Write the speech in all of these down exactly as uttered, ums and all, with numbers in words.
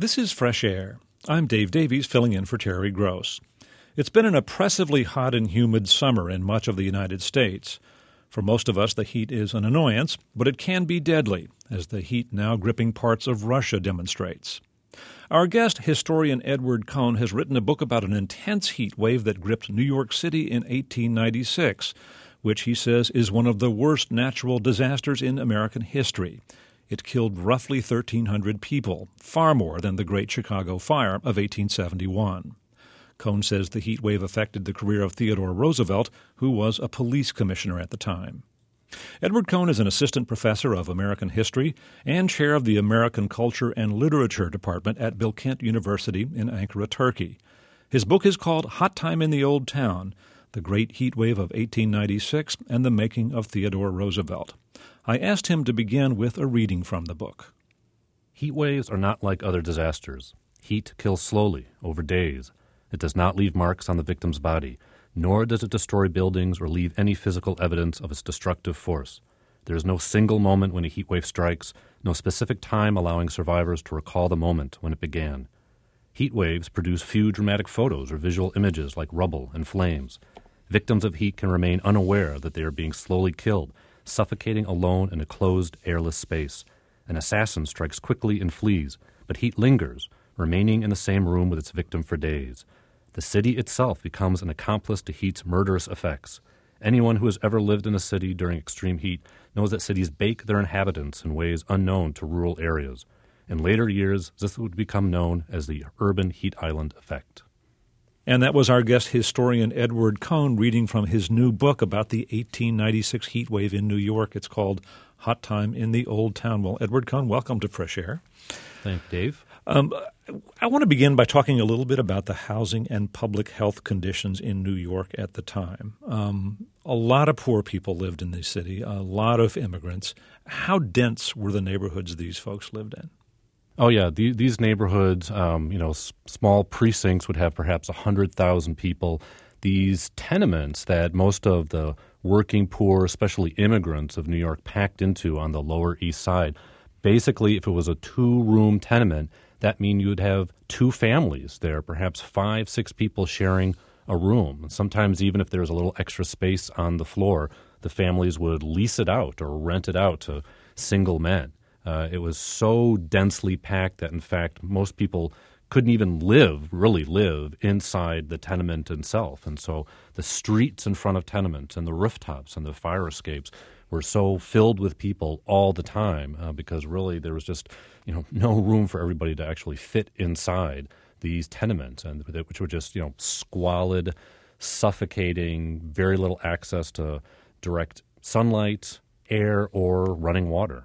This is Fresh Air. I'm Dave Davies, filling in for Terry Gross. It's been an oppressively hot and humid summer in much of the United States. For most of us, the heat is an annoyance, but it can be deadly, as the heat now gripping parts of Russia demonstrates. Our guest, historian Edward Cohn, has written a book about an intense heat wave that gripped New York City in eighteen ninety-six, which he says is one of the worst natural disasters in American history. It killed roughly thirteen hundred people, far more than the Great Chicago Fire of eighteen seventy-one. Cohn says the heat wave affected the career of Theodore Roosevelt, who was a police commissioner at the time. Edward Cohn is an assistant professor of American history and chair of the American Culture and Literature Department at Bilkent University in Ankara, Turkey. His book is called Hot Time in the Old Town: The Great Heat Wave of eighteen ninety-six and the Making of Theodore Roosevelt. I asked him to begin with a reading from the book. Heat waves are not like other disasters. Heat kills slowly, over days. It does not leave marks on the victim's body, nor does it destroy buildings or leave any physical evidence of its destructive force. There is no single moment when a heat wave strikes, no specific time allowing survivors to recall the moment when it began. Heat waves produce few dramatic photos or visual images like rubble and flames. Victims of heat can remain unaware that they are being slowly killed, suffocating alone in a closed, airless space. An assassin strikes quickly and flees, but heat lingers, remaining in the same room with its victim for days. The city itself becomes an accomplice to heat's murderous effects. Anyone who has ever lived in a city during extreme heat knows that cities bake their inhabitants in ways unknown to rural areas. In later years, this would become known as the urban heat island effect. And that was our guest, historian Edward Cohn, reading from his new book about the eighteen ninety-six heat wave in New York. It's called Hot Time in the Old Town. Well, Edward Cohn, welcome to Fresh Air. Thanks, Dave. Um, I want to begin by talking a little bit about the housing and public health conditions in New York at the time. Um, a lot of poor people lived in the city, a lot of immigrants. How dense were the neighborhoods these folks lived in? Oh, yeah. The, these neighborhoods, um, you know, s- small precincts would have perhaps one hundred thousand people. These tenements that most of the working poor, especially immigrants of New York, packed into on the Lower East Side. Basically, if it was a two-room tenement, that means you would have two families there, perhaps five, six people sharing a room. And sometimes even if there's a little extra space on the floor, the families would lease it out or rent it out to single men. Uh, it was so densely packed that, in fact, most people couldn't even live, really live, inside the tenement itself. And so the streets in front of tenements and the rooftops and the fire escapes were so filled with people all the time uh, because really there was just, you know, no room for everybody to actually fit inside these tenements, and which were just, you know, squalid, suffocating, very little access to direct sunlight, air, or running water.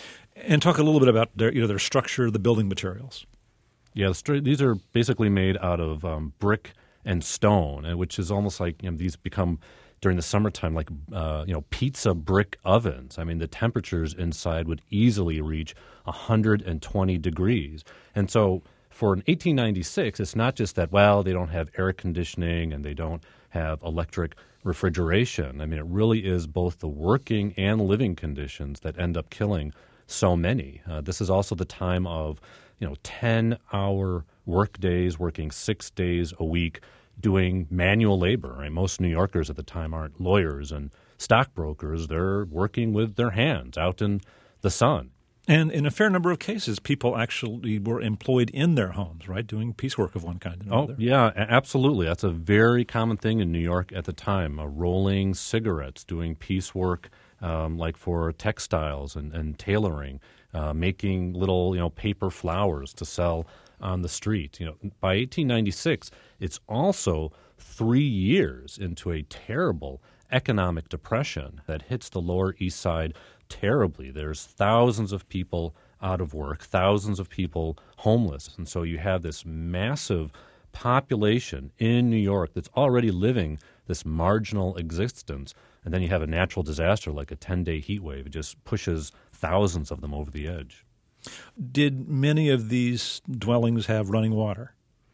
And talk a little bit about their, you know, their structure, the building materials. Yeah, the str- these are basically made out of um, brick and stone, and which is almost like, you know, these become during the summertime like uh, you know pizza brick ovens. I mean, the temperatures inside would easily reach one hundred twenty degrees, and so for an eighteen ninety-six, it's not just that, well, they don't have air conditioning and they don't have electric refrigeration. I mean, it really is both the working and living conditions that end up killing so many. Uh, this is also the time of, you know, ten-hour work days, working six days a week, doing manual labor. Right? Most New Yorkers at the time aren't lawyers and stockbrokers. They're working with their hands out in the sun. And in a fair number of cases, people actually were employed in their homes, right, doing piecework of one kind or another. Oh, yeah, absolutely. That's a very common thing in New York at the time, uh, rolling cigarettes, doing piecework um, like for textiles and, and tailoring, uh, making little, you know, paper flowers to sell on the street. You know, by eighteen ninety-six, it's also three years into a terrible economic depression that hits the Lower East Side terribly. There's thousands of people out of work, thousands of people homeless. And so you have this massive population in New York that's already living this marginal existence. And then you have a natural disaster like a ten-day heat wave. It just pushes thousands of them over the edge. Did many of these dwellings have running water?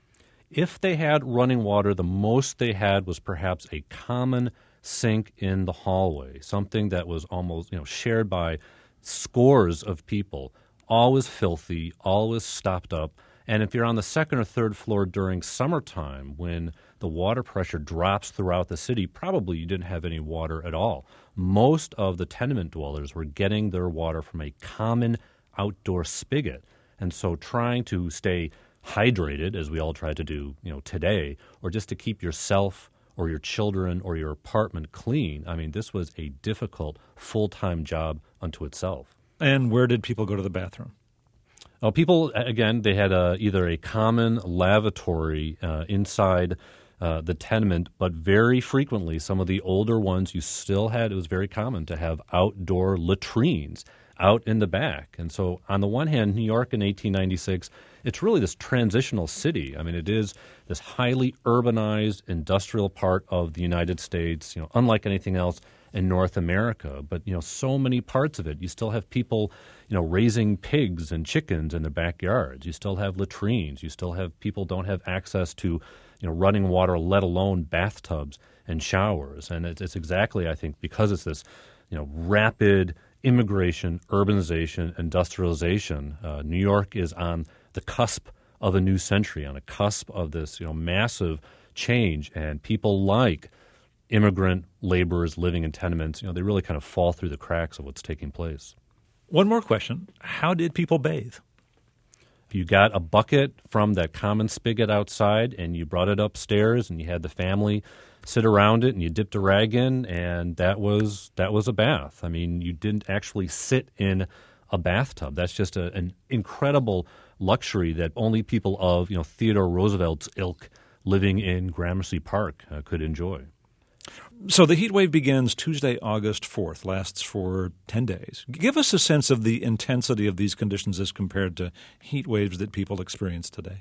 If they had running water, the most they had was perhaps a common sink in the hallway, something that was almost, you know, shared by scores of people, always filthy, always stopped up, And if you're on the second or third floor during summertime, when the water pressure drops throughout the city, probably you didn't have any water at all. Most of the tenement dwellers were getting their water from a common outdoor spigot. And so trying to stay hydrated, as we all try to do, you know, today, or just to keep yourself or your children or your apartment clean, I mean, this was a difficult full-time job unto itself. And where did people go to the bathroom? Oh, people, again, they had a, either a common lavatory uh, inside uh, the tenement, but very frequently, some of the older ones, you still had, it was very common to have outdoor latrines out in the back. And so on the one hand, New York in eighteen ninety-six, it's really this transitional city. I mean, it is this highly urbanized industrial part of the United States, you know, unlike anything else in North America. But, you know, so many parts of it, you still have people, you know, raising pigs and chickens in their backyards. You still have latrines. You still have people don't have access to, you know, running water, let alone bathtubs and showers. And it's, it's exactly, I think, because it's this, you know, rapid immigration, urbanization, industrialization. Uh, New York is on the cusp of a new century, on a cusp of this, you know, massive change, and people like immigrant laborers living in tenements, you know, they really kind of fall through the cracks of what's taking place. One more question. How did people bathe? You got a bucket from that common spigot outside, and you brought it upstairs, and you had the family sit around it, and you dipped a rag in, and that was that was a bath. I mean, you didn't actually sit in a bathtub. That's just a, an incredible luxury that only people of, you know, Theodore Roosevelt's ilk living in Gramercy Park uh, could enjoy. So the heat wave begins Tuesday, August fourth, lasts for ten days. Give us a sense of the intensity of these conditions as compared to heat waves that people experience today.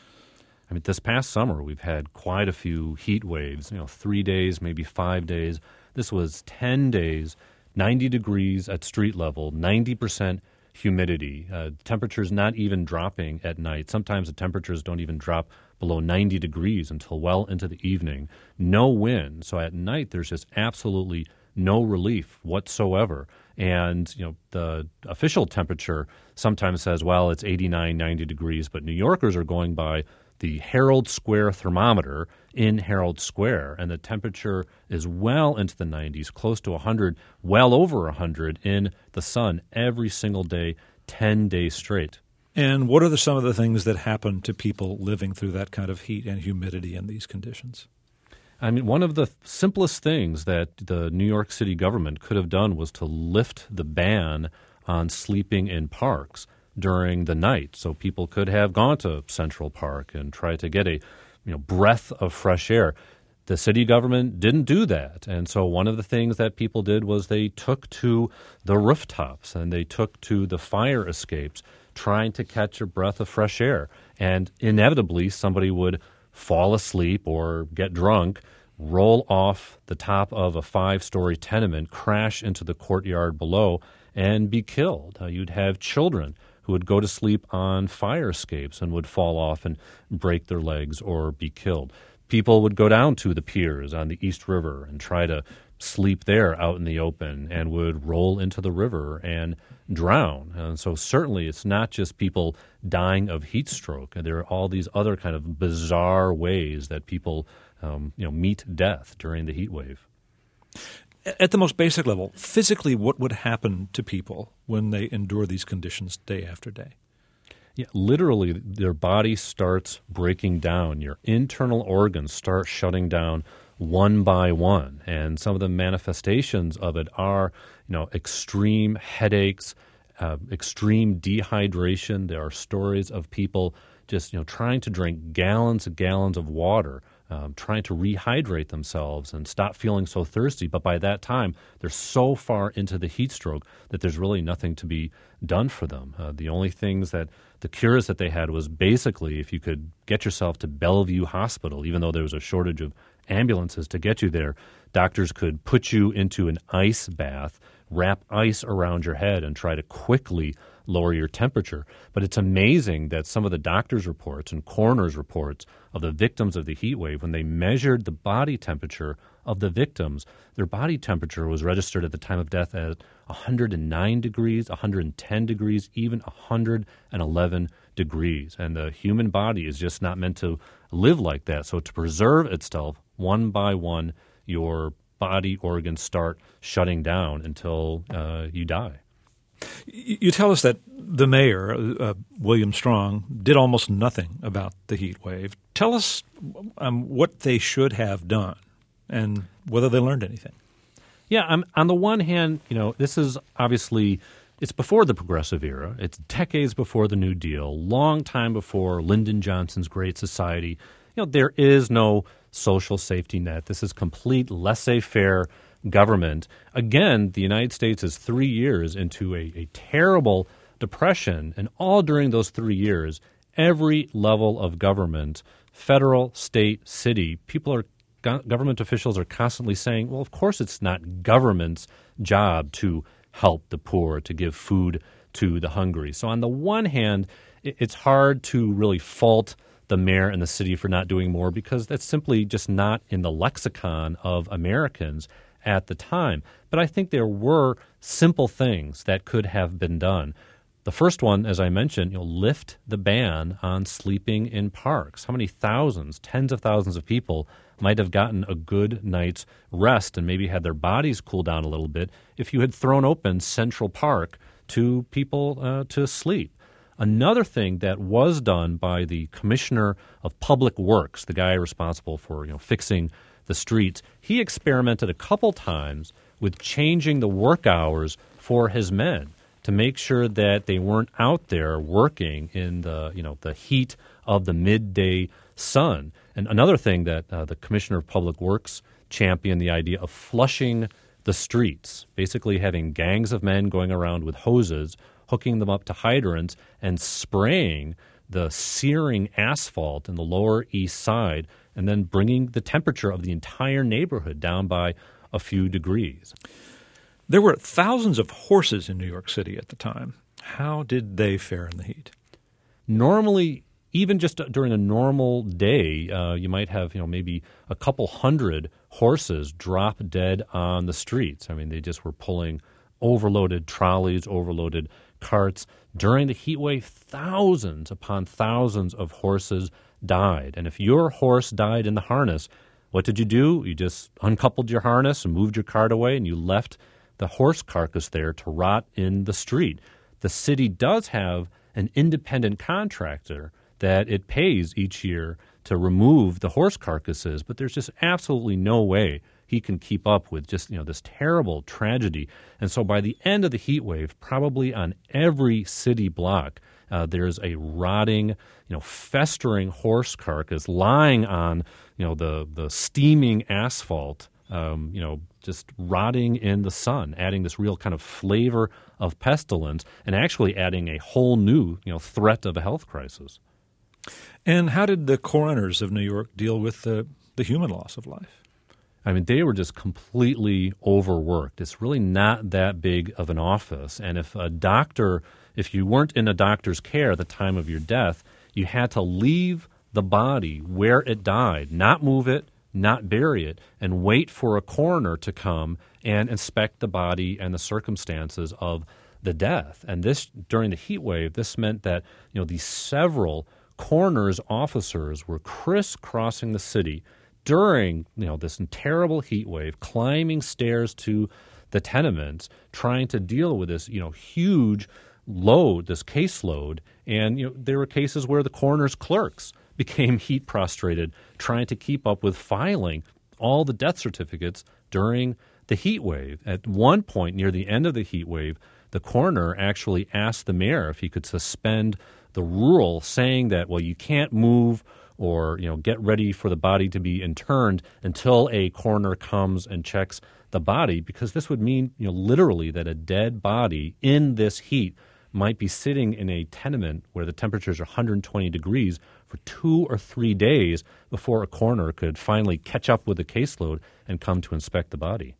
I mean, this past summer, we've had quite a few heat waves, you know, three days, maybe five days. This was ten days, ninety degrees at street level, ninety percent humidity. Uh, temperatures not even dropping at night. Sometimes the temperatures don't even drop below ninety degrees until well into the evening. No wind. So at night, there's just absolutely no relief whatsoever. And, you know, the official temperature sometimes says, well, it's eighty-nine, ninety degrees, but New Yorkers are going by the Herald Square thermometer in Herald Square, and the temperature is well into the nineties, close to one hundred, well over one hundred in the sun every single day, ten days straight. And what are the, some of the things that happen to people living through that kind of heat and humidity in these conditions? I mean, one of the simplest things that the New York City government could have done was to lift the ban on sleeping in parks during the night, so people could have gone to Central Park and tried to get a, you know, breath of fresh air. The city government didn't do that, and so one of the things that people did was they took to the rooftops and they took to the fire escapes, trying to catch a breath of fresh air. And inevitably, somebody would fall asleep or get drunk, roll off the top of a five-story tenement, crash into the courtyard below, and be killed. Uh, you'd have children who would go to sleep on fire escapes and would fall off and break their legs or be killed. People would go down to the piers on the East River and try to sleep there out in the open and would roll into the river and drown. And so certainly it's not just people dying of heat stroke. There are all these other kind of bizarre ways that people um, you know, meet death during the heat wave. At the most basic level, physically, what would happen to people when they endure these conditions day after day? Yeah, literally, their body starts breaking down. Your internal organs start shutting down one by one. And some of the manifestations of it are, you know, extreme headaches, uh, extreme dehydration. There are stories of people just, you know, trying to drink gallons and gallons of water, um, trying to rehydrate themselves and stop feeling so thirsty. But by that time, they're so far into the heat stroke that there's really nothing to be done for them. Uh, the only things that the cures that they had was basically if you could get yourself to Bellevue Hospital, even though there was a shortage of ambulances to get you there, doctors could put you into an ice bath, wrap ice around your head, and try to quickly lower your temperature. But it's amazing that some of the doctors' reports and coroners' reports of the victims of the heat wave, when they measured the body temperature of the victims, their body temperature was registered at the time of death at one hundred nine degrees, one hundred ten degrees, even one hundred eleven degrees. And the human body is just not meant to live like that. So to preserve itself, one by one, your body organs start shutting down until uh, you die. You tell us that the mayor, uh, William Strong, did almost nothing about the heat wave. Tell us um, what they should have done and whether they learned anything. Yeah, um, on the one hand, you know, this is obviously, it's before the Progressive Era. It's decades before the New Deal, long time before Lyndon Johnson's Great Society. You know, there is no social safety net. This is complete laissez-faire government. Again, the United States is three years into a, a terrible depression, and all during those three years, every level of government, federal, state, city, people are government officials are constantly saying, well, of course it's not government's job to help the poor, to give food to the hungry. So on the one hand, it's hard to really fault the mayor and the city for not doing more because that's simply just not in the lexicon of Americans at the time. But I think there were simple things that could have been done. The first one, as I mentioned, you know, lift the ban on sleeping in parks. How many thousands, tens of thousands of people might have gotten a good night's rest and maybe had their bodies cool down a little bit if you had thrown open Central Park to people uh, to sleep. Another thing that was done by the Commissioner of Public Works, the guy responsible for you know fixing the streets, he experimented a couple times with changing the work hours for his men to make sure that they weren't out there working in the you know the heat of the midday sun. And another thing that uh, the Commissioner of Public Works championed the idea of flushing the streets, basically having gangs of men going around with hoses, hooking them up to hydrants, and spraying the searing asphalt in the Lower East Side, and then bringing the temperature of the entire neighborhood down by a few degrees. There were thousands of horses in New York City at the time. How did they fare in the heat? Normally, even just during a normal day, uh, you might have, you know, maybe a couple hundred horses drop dead on the streets. I mean, they just were pulling overloaded trolleys, overloaded carts. During the heat wave, thousands upon thousands of horses died. And if your horse died in the harness, what did you do? You just uncoupled your harness and moved your cart away, and you left the horse carcass there to rot in the street. The city does have an independent contractor that it pays each year to remove the horse carcasses, but there's just absolutely no way he can keep up with just, you know, this terrible tragedy. And so by the end of the heat wave, probably on every city block, uh, there's a rotting, you know, festering horse carcass lying on, you know, the, the steaming asphalt, um, you know, just rotting in the sun, adding this real kind of flavor of pestilence and actually adding a whole new, you know, threat of a health crisis. And how did the coroners of New York deal with the, the human loss of life? I mean, they were just completely overworked. It's really not that big of an office. And if a doctor, if you weren't in a doctor's care at the time of your death, you had to leave the body where it died, not move it, not bury it, and wait for a coroner to come and inspect the body and the circumstances of the death. And this, during the heat wave, this meant that, you know, these several coroner's officers were crisscrossing the city during, you know, this terrible heat wave, climbing stairs to the tenements, trying to deal with this, you know, huge load, this caseload. And, you know, there were cases where the coroner's clerks became heat prostrated, trying to keep up with filing all the death certificates during the heat wave. At one point, near the end of the heat wave, the coroner actually asked the mayor if he could suspend the rule saying that, well, you can't move or, you know, get ready for the body to be interned until a coroner comes and checks the body, because this would mean, you know, literally that a dead body in this heat might be sitting in a tenement where the temperatures are one hundred twenty degrees for two or three days before a coroner could finally catch up with the caseload and come to inspect the body.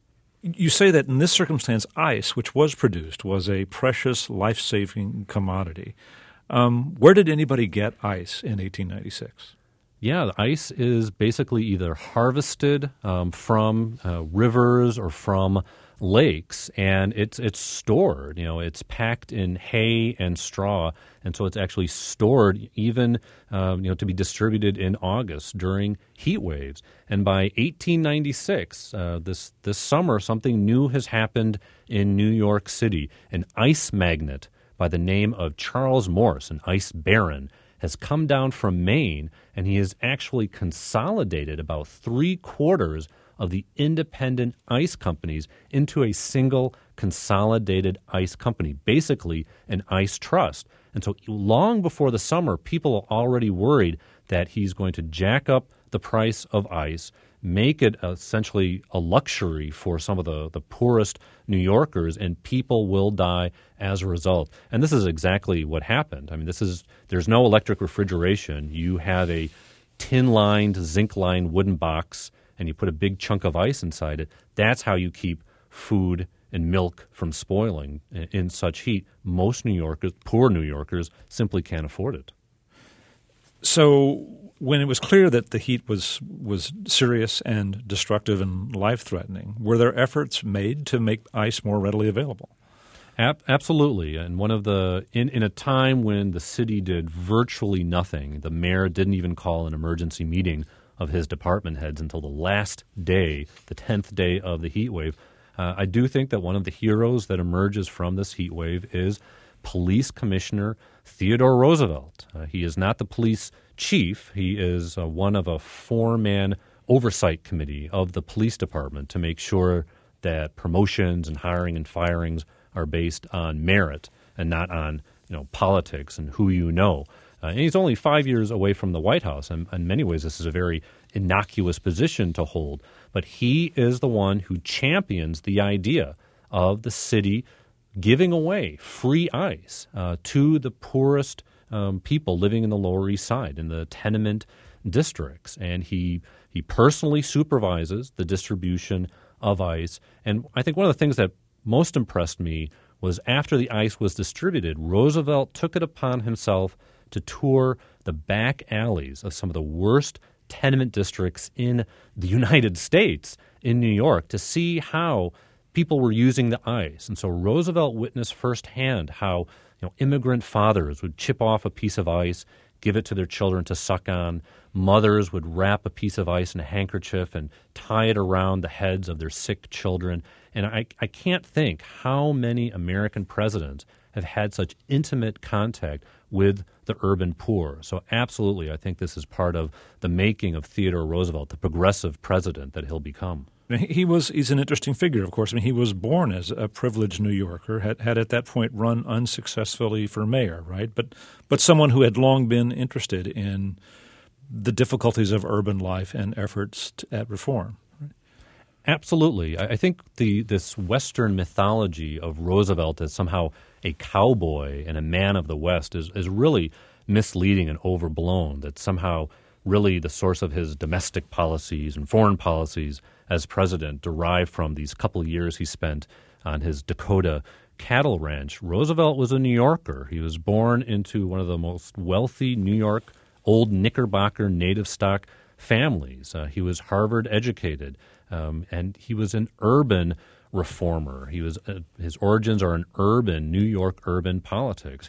You say that in this circumstance, ice, which was produced, was a precious, life-saving commodity. Um, where did anybody get ice in eighteen ninety-six? Yeah, the ice is basically either harvested um, from uh, rivers or from lakes, and it's it's stored. You know, it's packed in hay and straw, and so it's actually stored even um, you know to be distributed in August during heat waves. And by eighteen ninety-six, uh, this this summer, something new has happened in New York City. An ice magnate by the name of Charles Morse, an ice baron, has come down from Maine, and he has actually consolidated about three quarters of the independent ice companies into a single consolidated ice company, basically an ice trust. And so long before the summer, people are already worried that he's going to jack up the price of ice, make it essentially a luxury for some of the, the poorest New Yorkers, and people will die as a result. And this is exactly what happened. I mean, this is there's no electric refrigeration. You have a tin-lined, zinc-lined wooden box, and you put a big chunk of ice inside it. That's how you keep food and milk from spoiling in such heat. Most New Yorkers, poor New Yorkers, simply can't afford it. So when it was clear that the heat was was serious and destructive and life-threatening, were there efforts made to make ice more readily available? Ab- absolutely. And one of the in, in a time when the city did virtually nothing, the mayor didn't even call an emergency meeting of his department heads until the last day, the tenth day of the heat wave. Uh, I do think that one of the heroes that emerges from this heat wave is Police Commissioner Theodore Roosevelt. Uh, he is not the police chief. He is uh, one of a four-man oversight committee of the police department to make sure that promotions and hiring and firings are based on merit and not on, you know, politics and who you know. Uh, and he's only five years away from the White House, and in many ways this is a very innocuous position to hold. But he is the one who champions the idea of the city giving away free ice uh, to the poorest um, people living in the Lower East Side, in the tenement districts. And he he personally supervises the distribution of ice. And I think one of the things that most impressed me was after the ice was distributed, Roosevelt took it upon himself to tour the back alleys of some of the worst tenement districts in the United States, in New York, to see how people were using the ice. And so Roosevelt witnessed firsthand how, you know, immigrant fathers would chip off a piece of ice, give it to their children to suck on. Mothers would wrap a piece of ice in a handkerchief and tie it around the heads of their sick children. And I, I can't think how many American presidents have had such intimate contact with the urban poor. So absolutely, I think this is part of the making of Theodore Roosevelt, the progressive president that he'll become. He was he's an interesting figure, of course. I mean, he was born as a privileged New Yorker, had, had at that point run unsuccessfully for mayor, right? But but someone who had long been interested in the difficulties of urban life and efforts to, at reform. Right? Absolutely. I, I think the this Western mythology of Roosevelt as somehow a cowboy and a man of the West is, is really misleading and overblown, that somehow really the source of his domestic policies and foreign policies as president derived from these couple of years he spent on his Dakota cattle ranch. Roosevelt was a New Yorker. He was born into one of the most wealthy New York old Knickerbocker native stock families. Uh, he was Harvard educated, um, and he was an urban reformer. He was uh, his origins are in urban New York urban politics.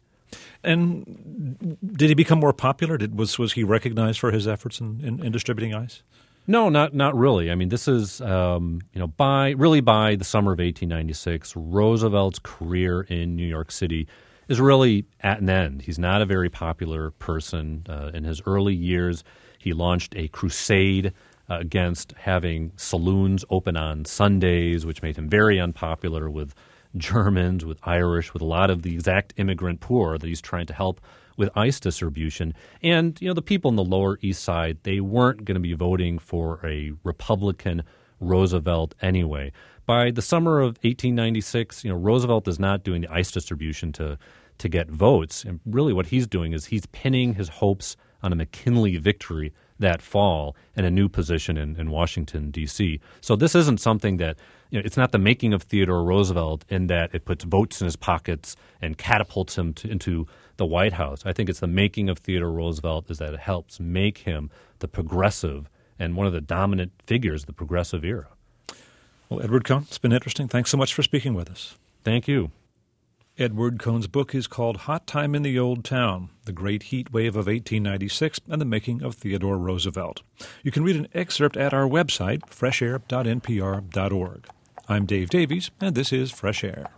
And did he become more popular? Did was was he recognized for his efforts in, in, in distributing ice? No, not not really. I mean, this is um, you know by really by the summer of eighteen ninety-six, Roosevelt's career in New York City is really at an end. He's not a very popular person. Uh, in his early years, he launched a crusade uh, against having saloons open on Sundays, which made him very unpopular with Germans, with Irish, with a lot of the exact immigrant poor that he's trying to help with ice distribution. And, you know, the people in the Lower East Side, they weren't going to be voting for a Republican Roosevelt anyway. By the summer of eighteen ninety-six, you know, Roosevelt is not doing the ice distribution to to get votes. And really what he's doing is he's pinning his hopes on a McKinley victory that fall in a new position in, in Washington, D C. So this isn't something that, you know, it's not the making of Theodore Roosevelt in that it puts votes in his pockets and catapults him to, into the White House. I think it's the making of Theodore Roosevelt is that it helps make him the progressive and one of the dominant figures of the progressive era. Well, Edward Cohn, it's been interesting. Thanks so much for speaking with us. Thank you. Edward Cohn's book is called Hot Time in the Old Town, The Great Heat Wave of eighteen ninety-six and the Making of Theodore Roosevelt. You can read an excerpt at our website, fresh air dot n p r dot org. I'm Dave Davies, and this is Fresh Air.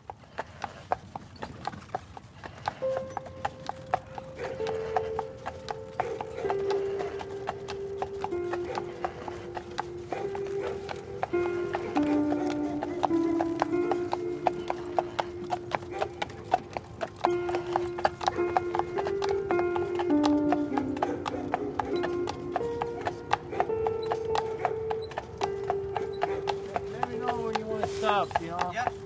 Let me know when you want to stop, you know? Yep.